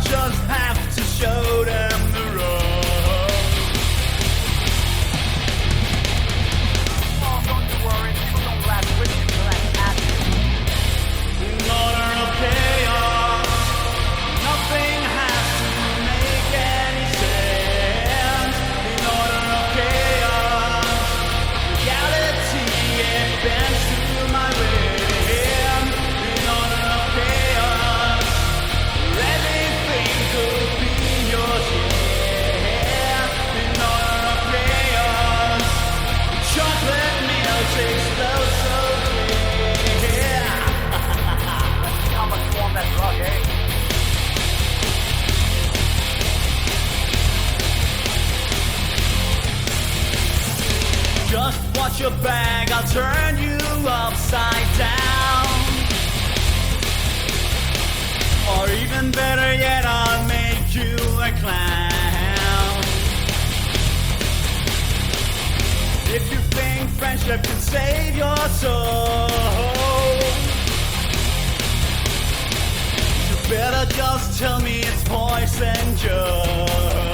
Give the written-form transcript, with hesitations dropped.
just have to show them the road. Oh, don't you worry, people don't laugh with you, they'll laugh at you. In order of chaos, nothing has to make any sense. In order of chaos, reality it bends to my whim. In order of chaos, everything could be yours here. In order of chaos, chocolate milk explodes so clear. See how much warm that rug, eh? Just watch your bag, I'll turn you upside down. Or even better yet, I'll make you a clown. If you think friendship can save your soul, you better just tell me it's poison, Joe.